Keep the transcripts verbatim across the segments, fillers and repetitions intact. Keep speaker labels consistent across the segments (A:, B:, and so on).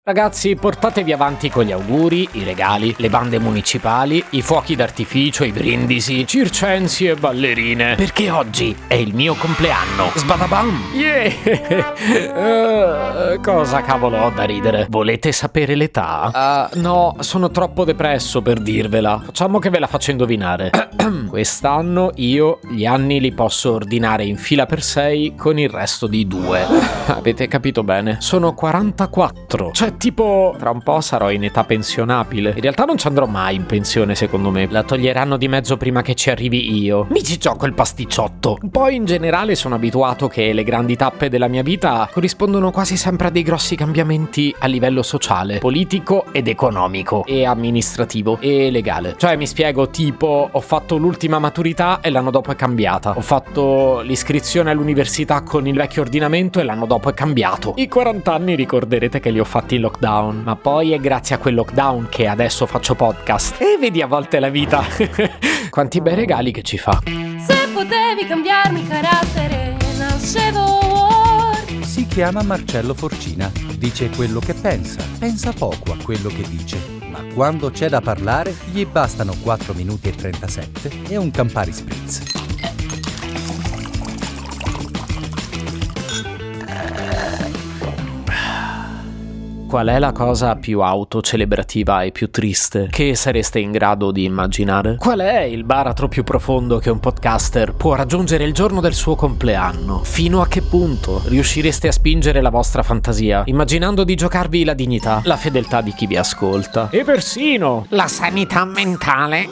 A: Ragazzi, portatevi avanti con gli auguri, i regali, le bande municipali, i fuochi d'artificio, i brindisi, circensi e ballerine, perché oggi è il mio compleanno. Sbadabam! Yeah! Uh, cosa cavolo ho da ridere? Volete sapere l'età? Uh, no, sono troppo depresso per dirvela. Facciamo che ve la faccio indovinare. Quest'anno io gli anni li posso ordinare in fila per sei con il resto di due. Avete capito bene? Sono quarantaquattro. Cioè, tipo, tra un po' sarò in età pensionabile. In realtà non ci andrò mai in pensione, secondo me. La toglieranno di mezzo prima che ci arrivi io. Mi ci gioco il pasticciotto. Poi in generale sono abituato che le grandi tappe della mia vita corrispondono quasi sempre a dei grossi cambiamenti a livello sociale, politico ed economico e amministrativo e legale. Cioè, mi spiego, tipo, ho fatto l'ultima maturità e l'anno dopo è cambiata. Ho fatto l'iscrizione all'università con il vecchio ordinamento e l'anno dopo è cambiato. I quaranta anni ricorderete che li ho fatti in lockdown, ma poi è grazie a quel lockdown che adesso faccio podcast. E vedi a volte la vita. Quanti bei regali che ci fa.
B: Se potevi cambiarmi carattere, nascevo Ward.
C: Si chiama Marcello Forcina, dice quello che pensa, pensa poco a quello che dice, ma quando c'è da parlare gli bastano quattro minuti e trentasette e un Campari Spritz.
A: Qual è la cosa più autocelebrativa e più triste che sareste in grado di immaginare? Qual è il baratro più profondo che un podcaster può raggiungere il giorno del suo compleanno? Fino a che punto riuscireste a spingere la vostra fantasia, immaginando di giocarvi la dignità, la fedeltà di chi vi ascolta e persino la sanità mentale?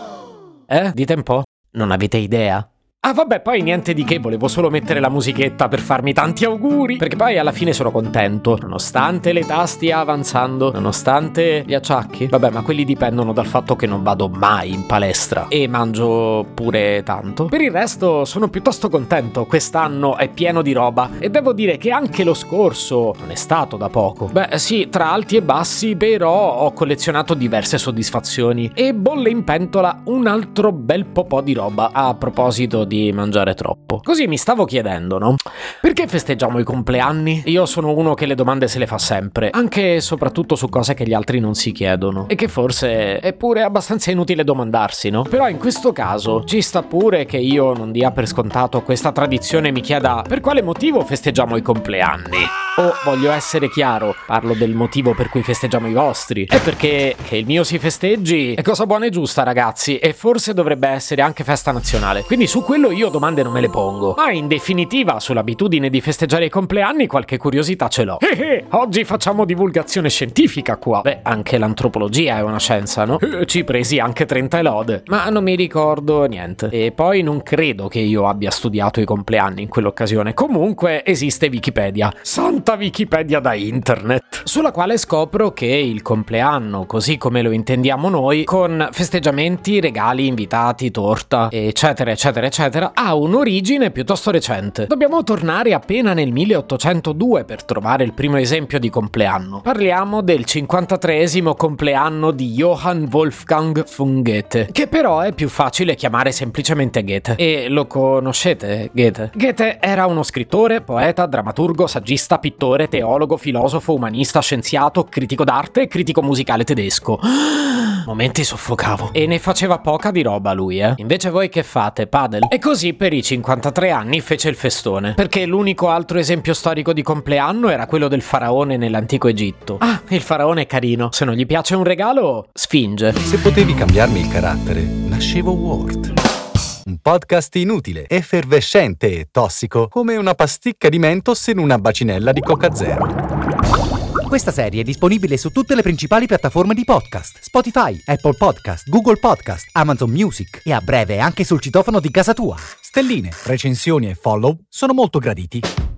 A: Eh? Dite un po'? Non avete idea? Ah vabbè, poi niente di che, volevo solo mettere la musichetta per farmi tanti auguri, perché poi alla fine sono contento, nonostante l'età stia avanzando, nonostante gli acciacchi. Vabbè, ma quelli dipendono dal fatto che non vado mai in palestra e mangio pure tanto. Per il resto sono piuttosto contento, quest'anno è pieno di roba e devo dire che anche lo scorso non è stato da poco. Beh sì, tra alti e bassi, però ho collezionato diverse soddisfazioni e bolle in pentola un altro bel po' di roba a proposito di di mangiare troppo. Così mi stavo chiedendo, no? Perché festeggiamo i compleanni? Io sono uno che le domande se le fa sempre, anche e soprattutto su cose che gli altri non si chiedono e che forse è pure abbastanza inutile domandarsi, no? Però in questo caso ci sta pure che io non dia per scontato questa tradizione e mi chieda per quale motivo festeggiamo i compleanni. O voglio essere chiaro, parlo del motivo per cui festeggiamo i vostri. È perché che il mio si festeggi è cosa buona e giusta, ragazzi, e forse dovrebbe essere anche festa nazionale. Quindi su quello io domande non me le pongo. Ma in definitiva, sull'abitudine di festeggiare i compleanni qualche curiosità ce l'ho. Eh eh, oggi facciamo divulgazione scientifica qua. Beh, anche l'antropologia è una scienza, no? Eh, ci presi anche trenta e lode. Ma non mi ricordo niente. E poi non credo che io abbia studiato i compleanni in quell'occasione. Comunque esiste Wikipedia. Santa Wikipedia da internet. Sulla quale scopro che il compleanno, così come lo intendiamo noi, con festeggiamenti, regali, invitati, torta, eccetera, eccetera, eccetera, ha un'origine piuttosto recente. Dobbiamo tornare appena nel milleottocentodue per trovare il primo esempio di compleanno. Parliamo del cinquantatreesimo compleanno di Johann Wolfgang von Goethe, che però è più facile chiamare semplicemente Goethe. E lo conoscete, Goethe? Goethe era uno scrittore, poeta, drammaturgo, saggista, pittore, teologo, filosofo, umanista, scienziato, critico d'arte e critico musicale tedesco. Momenti soffocavo. E ne faceva poca di roba lui, eh. Invece voi che fate? Padel? E così per i cinquantatré anni fece il festone, perché l'unico altro esempio storico di compleanno era quello del faraone nell'antico Egitto. Ah, il faraone è carino. Se non gli piace un regalo, sfinge.
C: Se potevi cambiarmi il carattere, nascevo Ward. Un podcast inutile, effervescente e tossico, come una pasticca di Mentos in una bacinella di Coca Zero.
D: Questa serie è disponibile su tutte le principali piattaforme di podcast: Spotify, Apple Podcast, Google Podcast, Amazon Music e a breve anche sul citofono di casa tua.
C: Stelline, recensioni e follow sono molto graditi.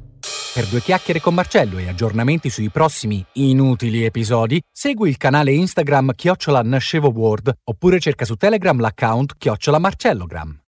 C: Per due chiacchiere con Marcello e aggiornamenti sui prossimi inutili episodi, segui il canale Instagram chiocciola Nascevo Ward oppure cerca su Telegram l'account chiocciola Marcellogram.